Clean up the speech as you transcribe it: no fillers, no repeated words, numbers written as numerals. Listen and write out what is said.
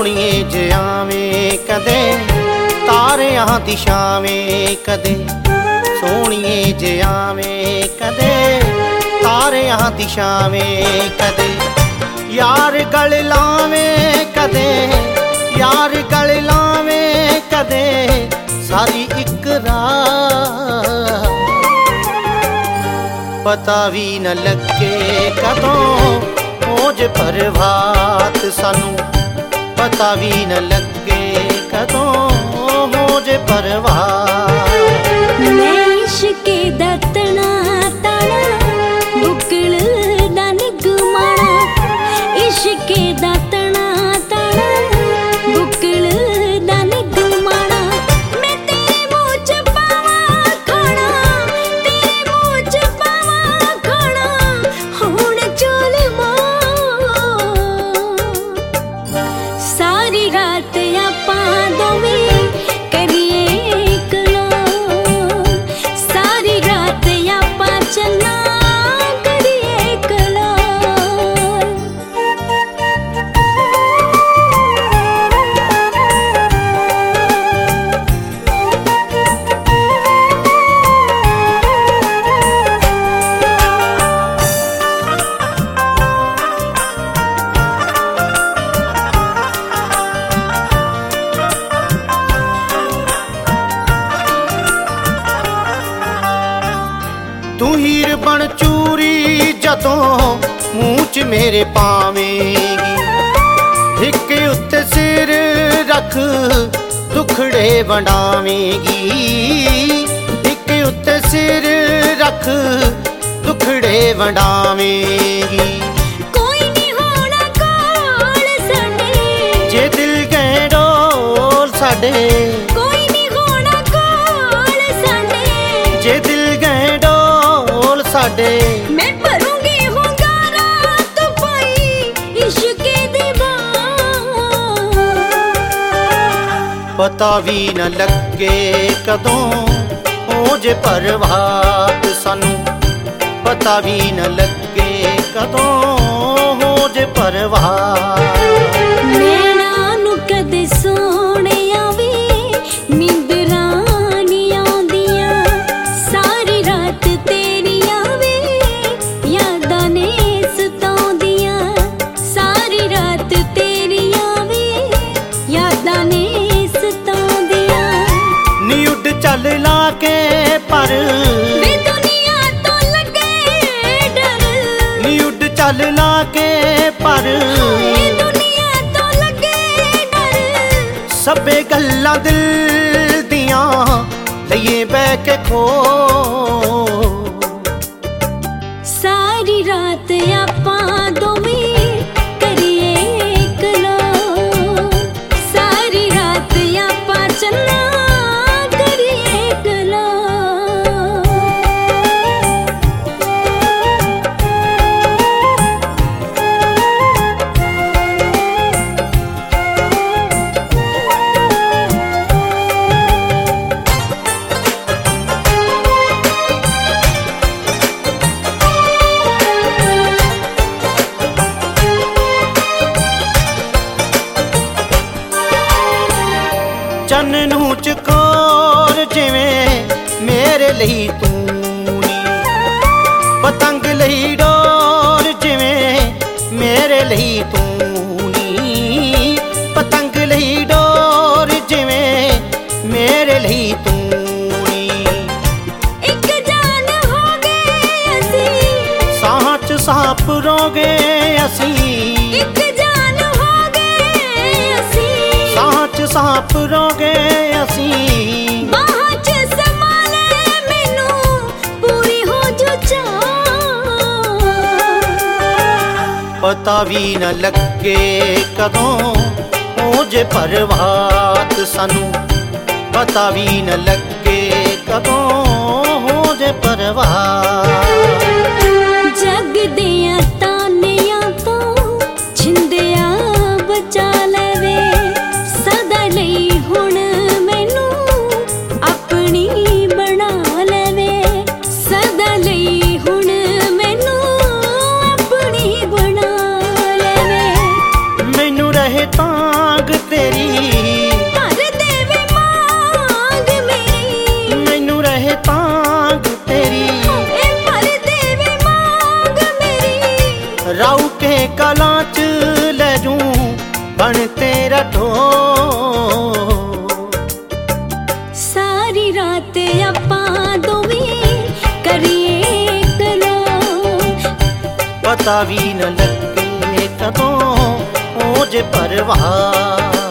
ਸੋਹਣੀਏ ਜਿਆਵੇਂ ਕਦੇ ਤਾਰਿਆਂ ਦੀ ਛਾਵੇਂ, ਕਦੇ ਸੋਹਣੀਏ ਜਿਆਵੇਂ ਕਦੇ ਤਾਰਿਆਂ ਦੀ ਛਾਵੇਂ, ਕਦੇ ਯਾਰ ਗਲ ਲਾਵੇਂ, ਕਦੇ ਯਾਰ ਗਲ ਲਾਵੇਂ, ਕਦੇ ਸਾਰੀ ਇੱਕ ਰਾਤ ਪਤਾ ਵੀ न ਲੱਗੇ ਕਦੋਂ ਹੋ ਜੇ ਪ੍ਰਭਾਤ, ਸਾਨੂੰ ਪਤਾ ਵੀ न ਲੱਗੇ ਕਦੋਂ ਹੋ ਜੇ ਪ੍ਰਭਾਤ। ਮੈਂ ਇਸ਼ਕੇ ਦਾ ਤਣਾ ਤਾਣਾ ਬੁਕਲ ਦਾ ਨਿਗਮਾਣਾ, ਇਸ਼ਕੇ ਦਾ ਤਣਾ ਤਾਣਾ ਬੁਕਲ ਦਾ ਨਿਗਮਾਣਾ, ਮੈਂ ਤੇਰੇ ਮੂੰਹ ਚ ਪਾਵਾਂ ਖਾਣਾ, ਤੇਰੇ ਮੂੰਹ ਚ ਪਾਵਾਂ ਖਾਣਾ, ਹੁਣ ਚੋਲ ਸਾਰੀ ਰਾਤ ਆਪਾਂ ਦੋਵੇਂ ਕਰੀਏ ਕਲਾਮ, ਸਾਰੀ ਰਾਤ ਆਪਾਂ ਚੱਲਾਂ ਕਰੀਏ ਕਲਾਮ। ਤੂੰ ਹੀਰ ਬਣ ਚੂਰੀ ਜਦੋਂ ਮੂੰਹ ਚ ਮੇਰੇ ਪਾਵੇਂਗੀ, ਇੱਕ ਉੱਤੇ ਸਿਰ ਰੱਖ ਦੁਖੜੇ ਵੰਡਾਵੇਂਗੀ, ਇੱਕ ਉੱਤੇ ਸਿਰ ਰੱਖ ਦੁਖੜੇ ਵੰਡਾਵੇਂਗੀ। ਕੋਈ ਨਹੀਂ ਹੋਣਾ ਕੋਲ ਸਾਡੇ ਜੇ ਦਿਲ ਗਏ ਡੋਲ ਸਾਡੇ, ਕੋਈ ਨਹੀਂ ਹੋਣਾ ਕੋਲ ਸਾਡੇ ਜੇ ਦਿਲ ਗਏ ਡੋਲ ਸਾਡੇ, ਮੈਂ ਭਰੂੰਗੀ ਹੁੰਗਾਰਾ ਤੂੰ ਪਾਈ ਇਸ਼ਕੇ ਦੀ ਬਾਹ। ਪਤਾ ਵੀ न ਲੱਗੇ ਕਦੋਂ ਹੋ ਜੇ ਪ੍ਰਭਾਤ, ਸਾਨੂੰ ਪਤਾ ਵੀ न ਲੱਗੇ ਕਦੋਂ ਹੋ ਜੇ ਪ੍ਰਭਾਤ। ਨੈਣਾਂ ਨੂੰ ਕਦੇ ਸੋਹਣਿਆ ਵੇ ਨੀਂਦਰਾਂ ਨੀ ਆਉਂਦੀਆਂ, ਸਾਰੀ ਰਾਤ ਤੇਰੀਆਂ ਵੇ ਯਾਦਾਂ ਨੇ ਸਤਾਉਂਦੀਆਂ, ਸਾਰੀ ਰਾਤ ਤੇਰੀਆਂ ਵੇ ਯਾਦਾਂ ਨੇ ਸਤਾਉਂਦੀਆਂ। ਨੀ ਉੱਡ ਚੱਲ ਲਾ ਕੇ ਪਰ ਵੇ ਦੁਨੀਆ ਤੋਂ ਲੱਗੇ ਡਰ, ਨੀ ਉੱਡ ਚੱਲ ਲਾ ਕੇ ਪਰ ਵੇ ਦੁਨੀਆ ਤੋਂ ਲੱਗੇ ਡਰ, ਸਭੇ ਗੱਲਾਂ ਦਿਲ ਦੀਆਂ ਲਈਏ ਬਹਿ ਕੇ ਖੋ। ਸਾਰੀ ਰਾਤ ਆਪਾਂ ਦੋਵੇਂ ਕਰੀਏ ਕਲਾਮ, ਸਾਰੀ ਰਾਤ ਆਪਾਂ ਚੱਲਾਂ ਕਰੀਏ ਕਲਾਮ। ਚੰਨ ਨੂੰ ਚਕੋਰ ਜਿਵੇਂ ਮੇਰੇ ਲਈ ਤੂੰ ਨੀ, ਪਤੰਗ ਲਈ ਡੋਰ ਜਿਵੇਂ ਮੇਰੇ ਲਈ ਤੂੰ ਨੀ, ਪਤੰਗ ਲਈ ਡੋਰ ਜਿਵੇਂ ਮੇਰੇ ਲਈ ਤੂੰ ਨੀ। ਇੱਕ ਜਾਨ ਹੋ ਗਏ ਅਸੀਂ, ਸਾਹਾਂ ਚ ਸਾਹ ਪਰੋਗੇ ਅਸੀਂ, ਇੱਕ ਜਾਨ ਹੋ ਗਏ ਅਸੀਂ, ਸਾਹਾਂ ਚ ਸਾਹ ਪਰੋਗੇ ਅਸੀਂ, ਬਾਹਾਂ ਚ ਸਮਾ ਲੈ ਮੈਨੂੰ ਪੂਰੀ ਹੋ ਜੋ ਚਾਹ। ਪਤਾ ਵੀ न ਲੱਗੇ ਕਦੋਂ ਹੋ ਜੇ ਪ੍ਰਭਾਤ, ਸਾਨੂੰ ਪਤਾ ਵੀ न ਲੱਗੇ ਕਦੋਂ ਹੋ ਜੇ ਪ੍ਰਭਾਤ। ਜਗ ਦੀਆਂ ਤਾਨਿਆਂ ਤੋਂ ਛਿੰਦਿਆ ਬਚਾ ਲਵੇ, ਸਦਾ ਲਈ ਹੁਣ ਮੈਨੂੰ ਆਪਣੀ ਬਣਾ ਲਵੇ, ਸਦਾ ਲਈ ਹੁਣ ਮੈਨੂੰ ਆਪਣੀ ਬਣਾ ਲਵੇ। ਮੈਨੂੰ ਰਹੇ ਤਾਂਗ ਤੇਰੀ, ਭਰ ਦੇਵੇ ਮੰਗ ਮੇਰੀ, ਮੈਨੂੰ ਰਹੇ ਤਾਂਗ ਤੇਰੀ, ਏ ਭਰ ਦੇਵੇ ਮੰਗ ਮੇਰੀ। ਰਾਉ ਕੇ ਕਲਾਂ ਚ ਲੈ ਜੂੰ ਬਣ ਤੇਰਾ ਢੋਲ। ਸਾਰੀ ਰਾਤ ਆਪਾਂ ਦੋਵੇਂ ਕਰੀਏ ਗੱਲਾਂ, ਪਤਾ ਵੀ ਨਾ ਲੱਗੇ ਕਦੋਂ ਹੋ ਜੇ ਪਰਵਾਹ।